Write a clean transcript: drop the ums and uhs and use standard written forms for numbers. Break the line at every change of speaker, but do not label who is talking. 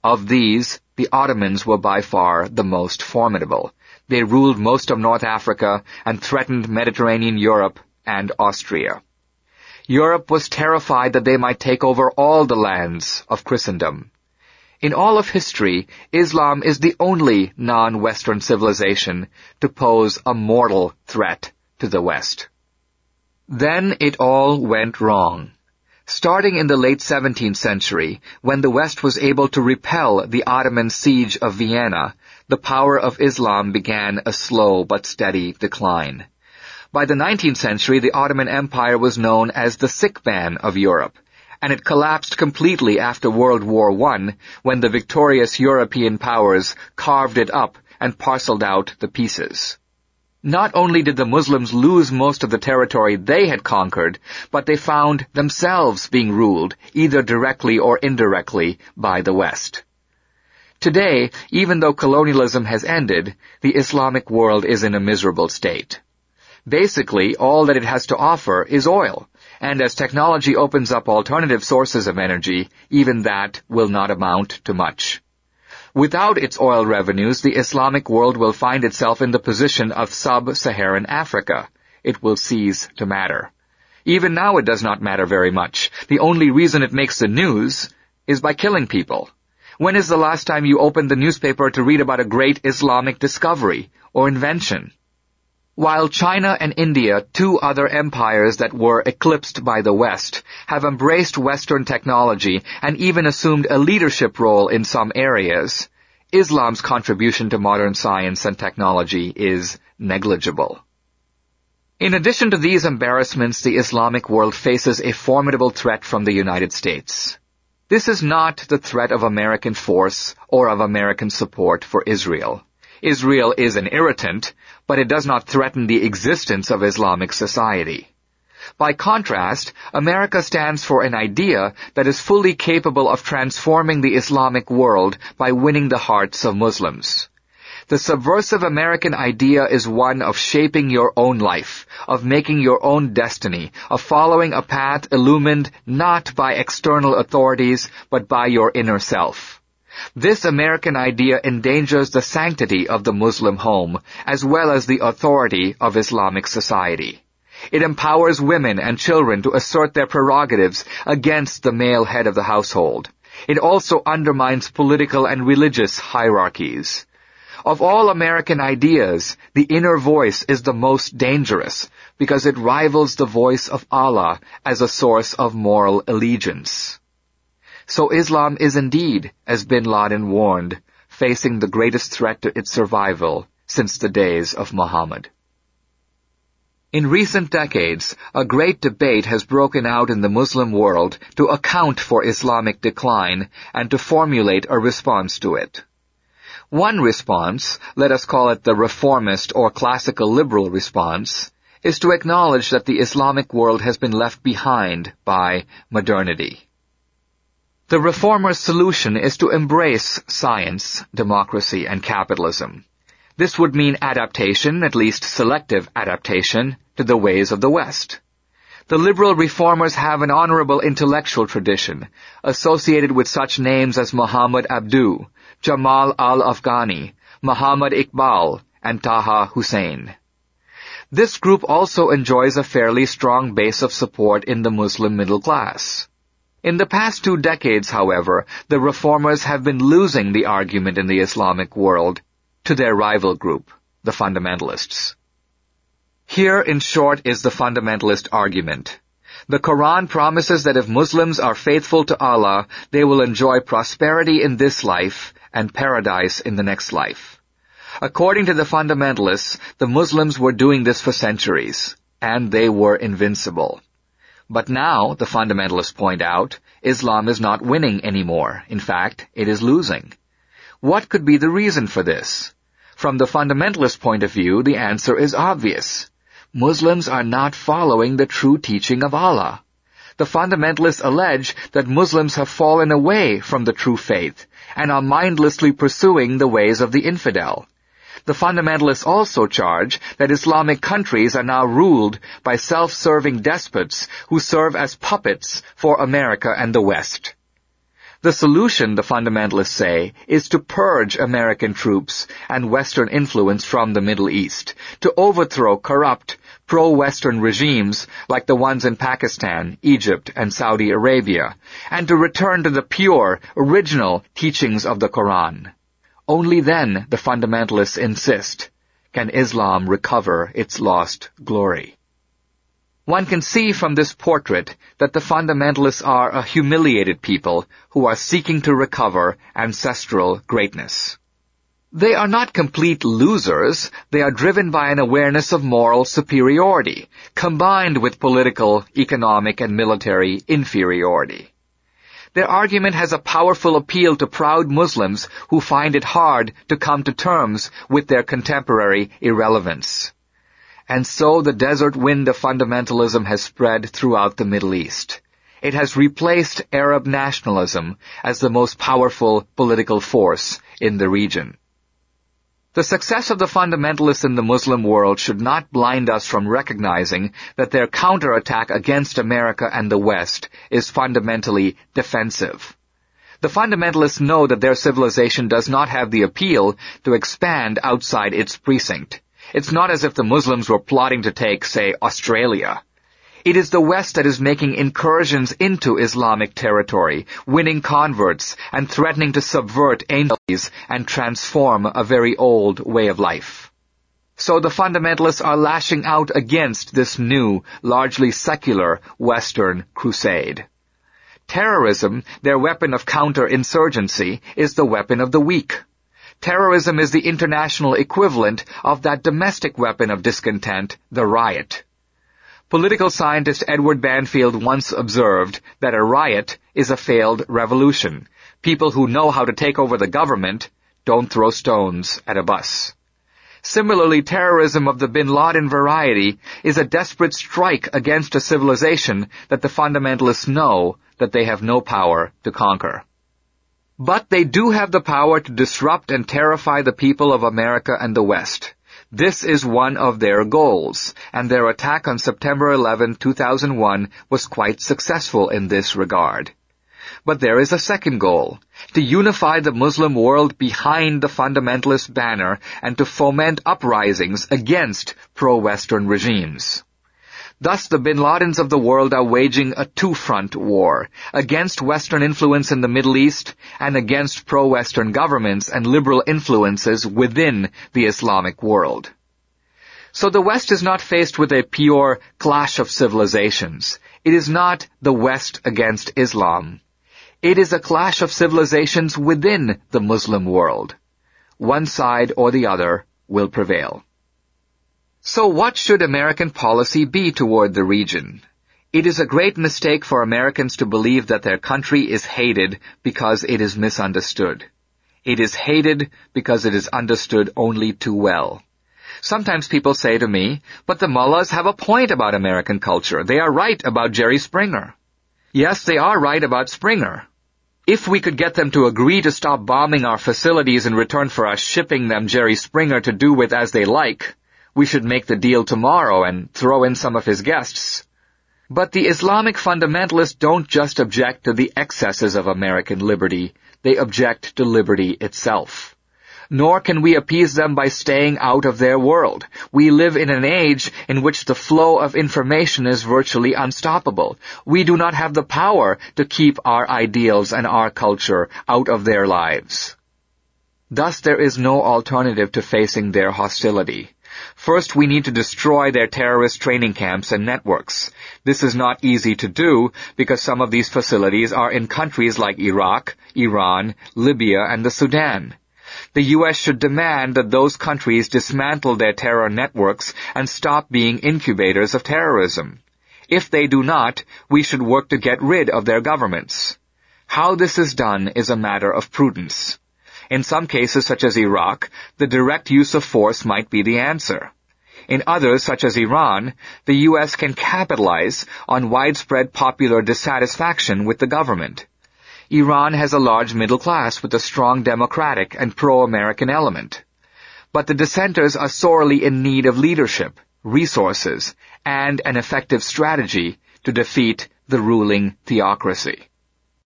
Of these, the Ottomans were by far the most formidable. They ruled most of North Africa and threatened Mediterranean Europe and Austria. Europe was terrified that they might take over all the lands of Christendom. In all of history, Islam is the only non-Western civilization to pose a mortal threat to the West. Then it all went wrong. Starting in the late 17th century, when the West was able to repel the Ottoman siege of Vienna, the power of Islam began a slow but steady decline. By the 19th century, the Ottoman Empire was known as the sick man of Europe, and it collapsed completely after World War I, when the victorious European powers carved it up and parceled out the pieces. Not only did the Muslims lose most of the territory they had conquered, but they found themselves being ruled, either directly or indirectly, by the West. Today, even though colonialism has ended, the Islamic world is in a miserable state. Basically, all that it has to offer is oil, and as technology opens up alternative sources of energy, even that will not amount to much. Without its oil revenues, the Islamic world will find itself in the position of sub-Saharan Africa. It will cease to matter. Even now it does not matter very much. The only reason it makes the news is by killing people. When is the last time you opened the newspaper to read about a great Islamic discovery or invention? While China and India, two other empires that were eclipsed by the West, have embraced Western technology and even assumed a leadership role in some areas, Islam's contribution to modern science and technology is negligible. In addition to these embarrassments, the Islamic world faces a formidable threat from the United States. This is not the threat of American force or of American support for Israel. Israel is an irritant, but it does not threaten the existence of Islamic society. By contrast, America stands for an idea that is fully capable of transforming the Islamic world by winning the hearts of Muslims. The subversive American idea is one of shaping your own life, of making your own destiny, of following a path illumined not by external authorities, but by your inner self. This American idea endangers the sanctity of the Muslim home, as well as the authority of Islamic society. It empowers women and children to assert their prerogatives against the male head of the household. It also undermines political and religious hierarchies. Of all American ideas, the inner voice is the most dangerous because it rivals the voice of Allah as a source of moral allegiance. So Islam is indeed, as bin Laden warned, facing the greatest threat to its survival since the days of Muhammad. In recent decades, a great debate has broken out in the Muslim world to account for Islamic decline and to formulate a response to it. One response, let us call it the reformist or classical liberal response, is to acknowledge that the Islamic world has been left behind by modernity. The reformer's solution is to embrace science, democracy, and capitalism. This would mean adaptation, at least selective adaptation, to the ways of the West. The liberal reformers have an honorable intellectual tradition, associated with such names as Muhammad Abduh, Jamal al-Afghani, Muhammad Iqbal, and Taha Hussein. This group also enjoys a fairly strong base of support in the Muslim middle class. In the past 2 decades, however, the reformers have been losing the argument in the Islamic world to their rival group, the fundamentalists. Here, in short, is the fundamentalist argument. The Quran promises that if Muslims are faithful to Allah, they will enjoy prosperity in this life and paradise in the next life. According to the fundamentalists, the Muslims were doing this for centuries, and they were invincible. But now, the fundamentalists point out, Islam is not winning anymore. In fact, it is losing. What could be the reason for this? From the fundamentalist point of view, the answer is obvious. Muslims are not following the true teaching of Allah. The fundamentalists allege that Muslims have fallen away from the true faith and are mindlessly pursuing the ways of the infidel. The fundamentalists also charge that Islamic countries are now ruled by self-serving despots who serve as puppets for America and the West. The solution, the fundamentalists say, is to purge American troops and Western influence from the Middle East, to overthrow corrupt, pro-Western regimes like the ones in Pakistan, Egypt, and Saudi Arabia, and to return to the pure, original teachings of the Quran. Only then, the fundamentalists insist, can Islam recover its lost glory. One can see from this portrait that the fundamentalists are a humiliated people who are seeking to recover ancestral greatness. They are not complete losers. They are driven by an awareness of moral superiority, combined with political, economic, and military inferiority. Their argument has a powerful appeal to proud Muslims who find it hard to come to terms with their contemporary irrelevance. And so the desert wind of fundamentalism has spread throughout the Middle East. It has replaced Arab nationalism as the most powerful political force in the region. The success of the fundamentalists in the Muslim world should not blind us from recognizing that their counterattack against America and the West is fundamentally defensive. The fundamentalists know that their civilization does not have the appeal to expand outside its precinct. It's not as if the Muslims were plotting to take, say, Australia. It is the West that is making incursions into Islamic territory, winning converts, and threatening to subvert ancient and transform a very old way of life. So the fundamentalists are lashing out against this new, largely secular Western crusade. Terrorism, their weapon of counterinsurgency, is the weapon of the weak. Terrorism is the international equivalent of that domestic weapon of discontent, the riot. Political scientist Edward Banfield once observed that a riot is a failed revolution. People who know how to take over the government don't throw stones at a bus. Similarly, terrorism of the bin Laden variety is a desperate strike against a civilization that the fundamentalists know that they have no power to conquer. But they do have the power to disrupt and terrify the people of America and the West. This is one of their goals, and their attack on September 11, 2001 was quite successful in this regard. But there is a second goal, to unify the Muslim world behind the fundamentalist banner and to foment uprisings against pro-Western regimes. Thus, the bin Ladens of the world are waging a two-front war, against Western influence in the Middle East and against pro-Western governments and liberal influences within the Islamic world. So the West is not faced with a pure clash of civilizations. It is not the West against Islam. It is a clash of civilizations within the Muslim world. One side or the other will prevail. So what should American policy be toward the region? It is a great mistake for Americans to believe that their country is hated because it is misunderstood. It is hated because it is understood only too well. Sometimes people say to me, but the mullahs have a point about American culture. They are right about Jerry Springer. Yes, they are right about Springer. If we could get them to agree to stop bombing our facilities in return for us shipping them Jerry Springer to do with as they like, we should make the deal tomorrow and throw in some of his guests. But the Islamic fundamentalists don't just object to the excesses of American liberty, they object to liberty itself. Nor can we appease them by staying out of their world. We live in an age in which the flow of information is virtually unstoppable. We do not have the power to keep our ideals and our culture out of their lives. Thus, there is no alternative to facing their hostility. First, we need to destroy their terrorist training camps and networks. This is not easy to do because some of these facilities are in countries like Iraq, Iran, Libya, and the Sudan. The U.S. should demand that those countries dismantle their terror networks and stop being incubators of terrorism. If they do not, we should work to get rid of their governments. How this is done is a matter of prudence. In some cases, such as Iraq, the direct use of force might be the answer. In others, such as Iran, the U.S. can capitalize on widespread popular dissatisfaction with the government. Iran has a large middle class with a strong democratic and pro-American element. But the dissenters are sorely in need of leadership, resources, and an effective strategy to defeat the ruling theocracy.